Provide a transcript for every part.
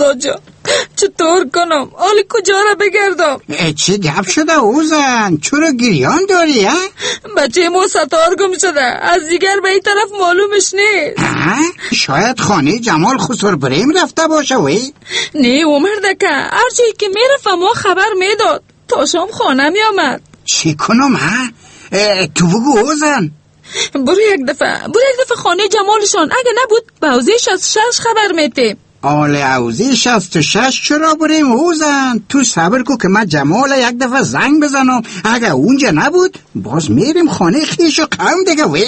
خداجا چطور کنم؟ حالی کجا را بگردم؟ چه گپ شده اوزن؟ چرا گریان داری ها؟ بچه ما ستار گم شده، از دیگر به این طرف معلومش نیست. شاید خانه جمال خسر بریم رفته باشه وی؟ نه اومردکه، هر جایی که میرفت ما خبر میداد، تا شام خانه می آمد. چی کنم ها؟ تو بگو اوزن. برو یک دفعه خانه جمالشان، اگه نبود به حوزه 66 خبر میتیم. آله حوزه 66 چرا بریم اوزن؟ تو صبر کو که من جمال یک دفعه زنگ بزنم، اگه اونجا نبود باز میریم خانه خیش و قوم دیگه وی.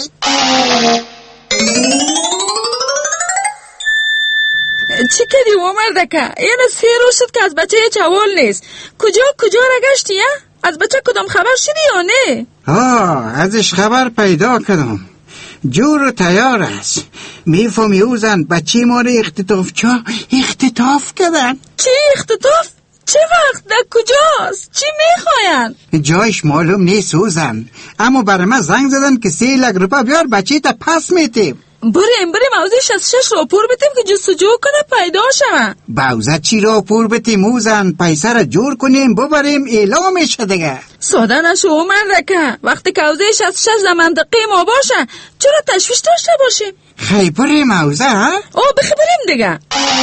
چی کردی اومردکه؟ اینو 3 روز شد که از بچه جوال نیست. کجا را گشتی ها؟ از بچه کدام خبر شدی یا نه؟ ازش خبر پیدا کردم، جور و تیار است. میفهمی اوزن بچه ما رو اختطاف کردن. چی اختطاف؟ چه وقت؟ در کجاست؟ چی میخواین؟ جایش معلوم نیست اوزن، اما برای من زنگ زدن که 3 لک روپا بیار بچه تا پس میتیم. بریم حوزه 66 راپور بتیم که جستجو کنه پیدا شوه. باوزه چی راپور بتیم اوزن؟ پیسه را جور کنیم ببریم اعلامش دیگه. ساده نشو اومردکه، وقتی که حوزه 66 در منطقه ما باشه چرا تشویش داشته باشیم؟ خیلی بریم حوزه ها؟ بخی بریم دیگه.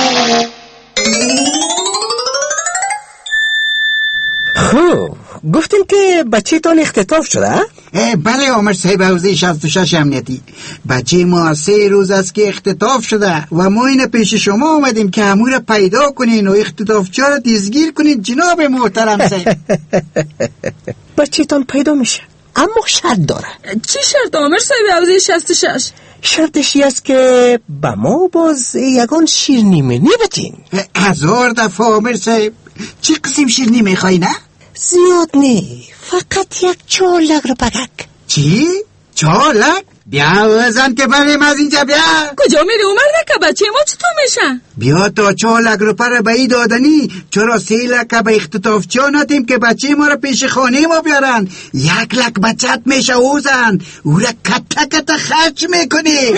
خب گفتیم که بچه تان اختطاف شده؟ بله عمر صاحب حوزه 66 امنیتی، بچه ما 3 روز است که اختطاف شده و ما این پیش شما آمدیم که همون را پیدا کنین و اختطافچی را دستگیر کنین جناب محترم صاحب. بچه تان پیدا میشه اما شرط داره. چی شرط عمر صاحب حوزه 66؟ شرطشی است که با ما باز یگان شیرنی بدین. 1000 دفعه عمر صاحب. چی قسم شیرنی میخوای نه؟ زیاد نه، فقط 4 لک رو بگک. چی؟ 4 لک؟ بیا وزن که بریم از اینجا بیا. کجا میری اومردکه؟ بچه ما چطور میشن؟ بیا تا 4 لک رو پر به ای دادنی، چرا 3 لک به اختطافچی ندیم که بچه ما رو پیش خانه ما بیارن؟ 1 لک بچت میشه اوزن، او را کتا خرچ میکنی.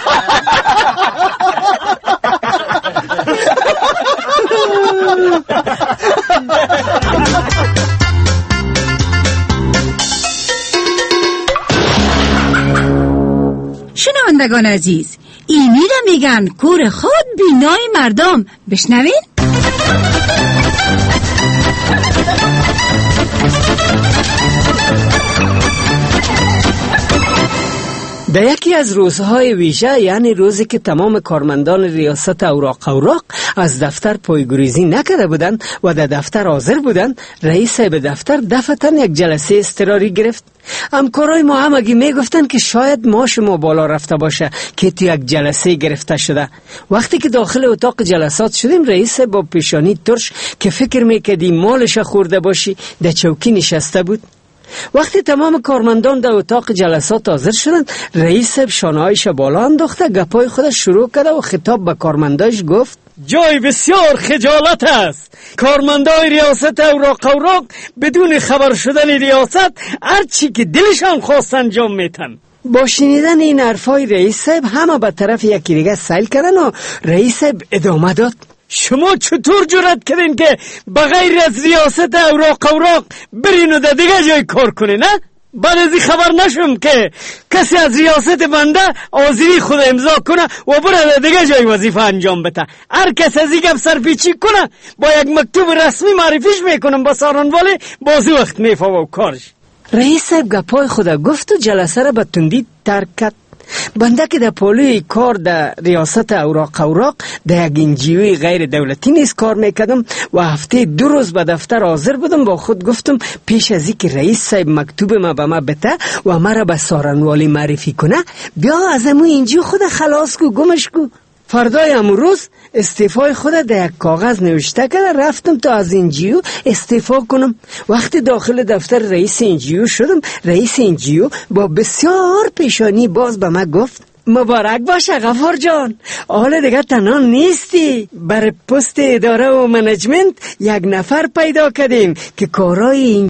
شنوندگان عزیز، اینی را میگن کور خود بینای مردم. بشنوین؟ در یکی از روزهای ویژه، یعنی روزی که تمام کارمندان ریاست اوراق از دفتر پایگریزی نکرده بودند و در دفتر حاضر بودند، رئیس به دفتر دفعتاً یک جلسه اضطراری گرفت. همکارای ما همگی میگفتن که شاید ماش ما بالا رفته باشه که تو یک جلسه گرفته شده. وقتی که داخل اتاق جلسات شدیم، رئیس با پیشانی ترش که فکر میکردی مالش خورده باشی در چوکی نشسته بود. وقتی تمام کارمندان در اتاق جلسات حاضر شدند، رئیس شانه‌هایش بالا انداخته گپای خودش شروع کرده و خطاب به کارمندایش گفت: جای بسیار خجالت است. کارمندای ریاست اوراق بدون خبر شدن ریاست هر چی که دلشان خواست انجام میتن. با شنیدن این حرفای رئیس صاحب همه به طرف یکی دیگه سیل کردن و رئیس صاحب ادامه داد: شما چطور جرأت کردین که بغیر از ریاست اوراق برین و در دیگه جای کار کنین؟ نه؟ بعد از این خبر نشم که کسی از ریاست بنده حاضری خود امضا کنه و بره در دیگه جای وظیفه انجام بده. هر کس از این گپ سرپیچی کنه با یک مکتوب رسمی معرفیش میکنم با سارنواله، بازی وقت میفوا و کارش. رئیس صاحب گپای خود گفت و جلسه را به تندی ترک کرد. بنده که در پالوی کار در ریاست اوراق در یک انجیوی غیر دولتی نیز کار میکردم و هفته 2 روز به دفتر حاضر بودم، با خود گفتم پیش از این که رئیس صاحب مکتوب ما به ما بده و مرا به سارنوالی معرفی کنه، بیا از امو انجیو خود خلاص کو، گمش کو. فردای امروز استعفای خود در یک کاغذ نوشته کرده رفتم تا از انجیو استعفا کنم. وقتی داخل دفتر رئیس انجیو شدم، رئیس انجیو با بسیار پیشانی باز به من گفت: مبارک باشه غفار جان، حالا دیگه تنها نیستی. بر پست اداره و منیجمنت 1 نفر پیدا کردیم که کارای